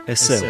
Eseu.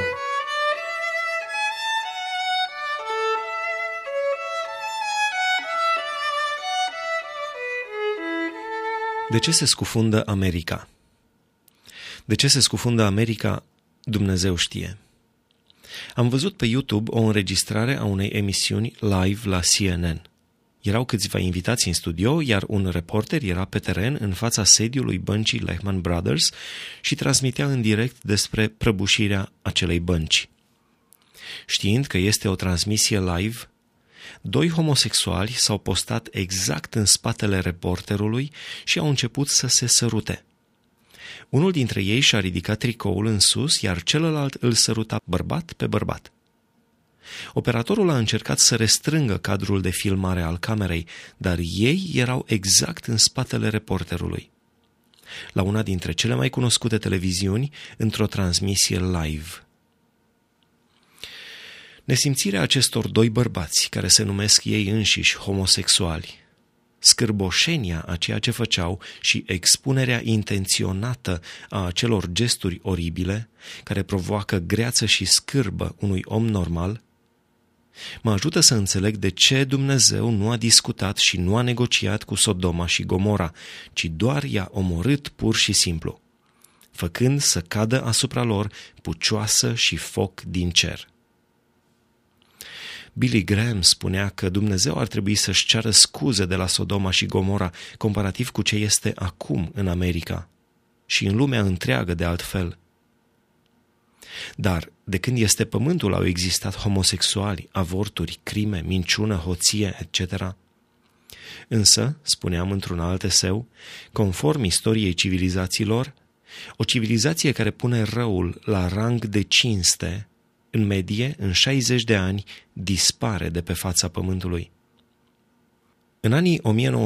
De ce se scufundă America? De ce se scufundă America? Dumnezeu știe. Am văzut pe YouTube o înregistrare a unei emisiuni live la CNN. Erau câțiva invitați în studio, iar un reporter era pe teren în fața sediului băncii Lehman Brothers și transmitea în direct despre prăbușirea acelei bănci. Știind că este o transmisie live, doi homosexuali s-au postat exact în spatele reporterului și au început să se sărute. Unul dintre ei și-a ridicat tricoul în sus, iar celălalt îl săruta bărbat pe bărbat. Operatorul a încercat să restrângă cadrul de filmare al camerei, dar ei erau exact în spatele reporterului. La una dintre cele mai cunoscute televiziuni, într-o transmisie live. Nesimțirea acestor doi bărbați, care se numesc ei înșiși homosexuali, scârboșenia a ceea ce făceau și expunerea intenționată a acelor gesturi oribile, care provoacă greață și scârbă unui om normal, mă ajută să înțeleg de ce Dumnezeu nu a discutat și nu a negociat cu Sodoma și Gomora, ci doar i-a omorât pur și simplu, făcând să cadă asupra lor pucioasă și foc din cer. Billy Graham spunea că Dumnezeu ar trebui să-și ceară scuze de la Sodoma și Gomora comparativ cu ce este acum în America și în lumea întreagă de altfel. Dar de când este pământul au existat homosexuali, avorturi, crime, minciună, hoție, etc. Însă, spuneam într-un alt eseu, conform istoriei civilizațiilor, o civilizație care pune răul la rang de cinste, în medie, în 60 de ani, dispare de pe fața pământului. În anii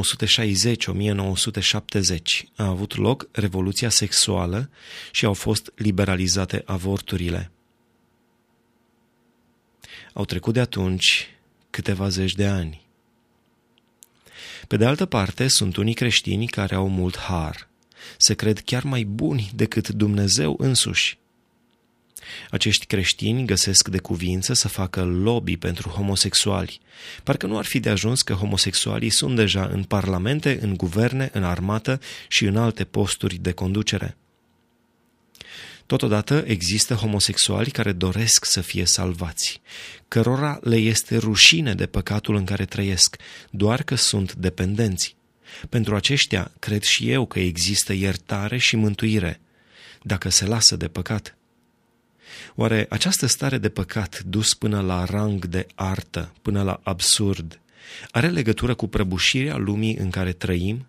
1960-1970 a avut loc revoluția sexuală și au fost liberalizate avorturile. Au trecut de atunci câteva zeci de ani. Pe de altă parte, sunt unii creștini care au mult har, se cred chiar mai buni decât Dumnezeu însuși. Acești creștini găsesc de cuvință să facă lobby pentru homosexuali. Parcă nu ar fi de ajuns că homosexualii sunt deja în parlamente, în guverne, în armată și în alte posturi de conducere. Totodată există homosexuali care doresc să fie salvați, cărora le este rușine de păcatul în care trăiesc, doar că sunt dependenți. Pentru aceștia cred și eu că există iertare și mântuire, dacă se lasă de păcat. Oare această stare de păcat, dus până la rang de artă, până la absurd, are legătură cu prăbușirea lumii în care trăim?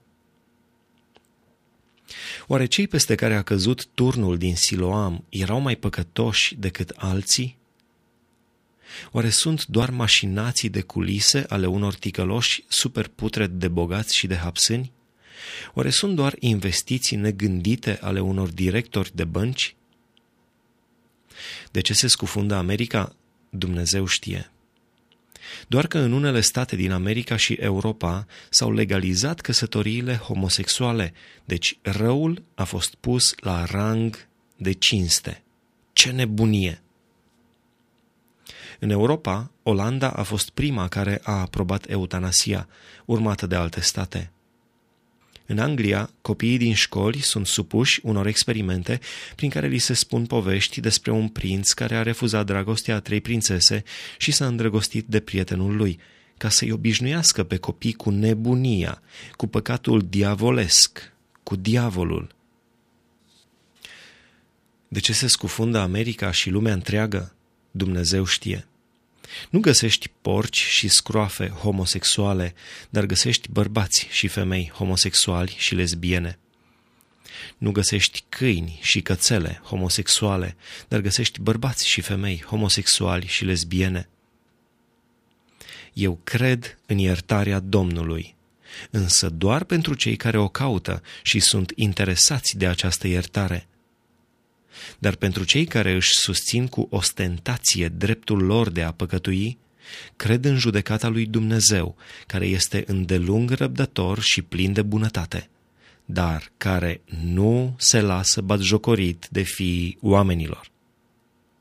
Oare cei peste care a căzut turnul din Siloam erau mai păcătoși decât alții? Oare sunt doar mașinații de culise ale unor ticăloși super putred de bogați și de hapsâni? Oare sunt doar investiții negândite ale unor directori de bănci? De ce se scufundă America? Dumnezeu știe. Doar că în unele state din America și Europa s-au legalizat căsătoriile homosexuale, deci răul a fost pus la rang de cinste. Ce nebunie! În Europa, Olanda a fost prima care a aprobat eutanasia, urmată de alte state. În Anglia, copiii din școli sunt supuși unor experimente prin care li se spun povești despre un prinț care a refuzat dragostea a 3 prințese și s-a îndrăgostit de prietenul lui, ca să-i obișnuiască pe copii cu nebunia, cu păcatul diavolesc, cu diavolul. De ce se scufundă America și lumea întreagă? Dumnezeu știe. Nu găsești porci și scroafe homosexuale, dar găsești bărbați și femei homosexuali și lesbiene. Nu găsești câini și cățele homosexuale, dar găsești bărbați și femei homosexuali și lesbiene. Eu cred în iertarea Domnului, însă doar pentru cei care o caută și sunt interesați de această iertare. Dar pentru cei care își susțin cu ostentație dreptul lor de a păcătui, cred în judecata lui Dumnezeu, care este îndelung răbdător și plin de bunătate, dar care nu se lasă batjocorit de fiii oamenilor.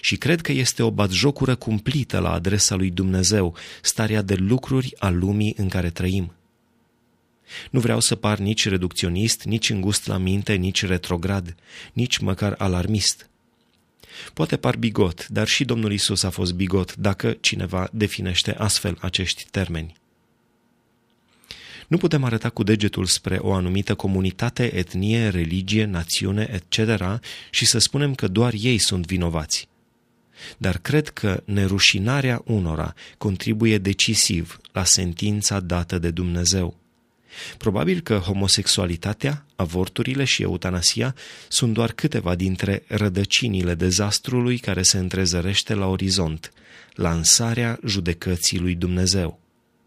și cred că este o batjocură cumplită la adresa lui Dumnezeu, starea de lucruri a lumii în care trăim. Nu vreau să par nici reducționist, nici îngust la minte, nici retrograd, nici măcar alarmist. Poate par bigot, dar și Domnul Iisus a fost bigot dacă cineva definește astfel acești termeni. Nu putem arăta cu degetul spre o anumită comunitate, etnie, religie, națiune, etc. și să spunem că doar ei sunt vinovați. Dar cred că nerușinarea unora contribuie decisiv la sentința dată de Dumnezeu. Probabil că homosexualitatea, avorturile și eutanasia sunt doar câteva dintre rădăcinile dezastrului care se întrezărește la orizont, lansarea judecății lui Dumnezeu.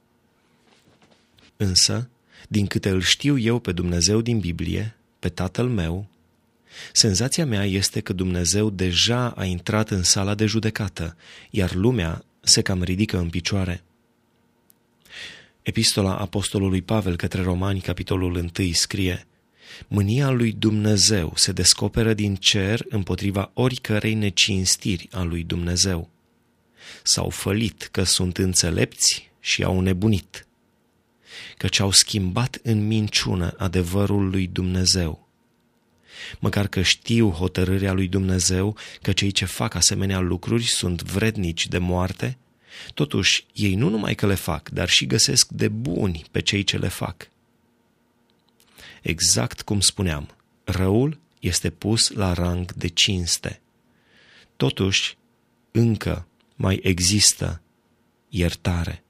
Însă, din câte îl știu eu pe Dumnezeu din Biblie, pe Tatăl meu, senzația mea este că Dumnezeu deja a intrat în sala de judecată, iar lumea se cam ridică în picioare. Epistola apostolului Pavel către Romani, capitolul 1, scrie: Mânia lui Dumnezeu se descoperă din cer împotriva oricărei necinstiri a lui Dumnezeu. S-au fălit că sunt înțelepți și au nebunit, căci au schimbat în minciună adevărul lui Dumnezeu. Măcar că știu hotărârea lui Dumnezeu că cei ce fac asemenea lucruri sunt vrednici de moarte, totuși ei nu numai că le fac, dar și găsesc de buni pe cei ce le fac. Exact cum spuneam, răul este pus la rang de cinste. Totuși, încă mai există iertare.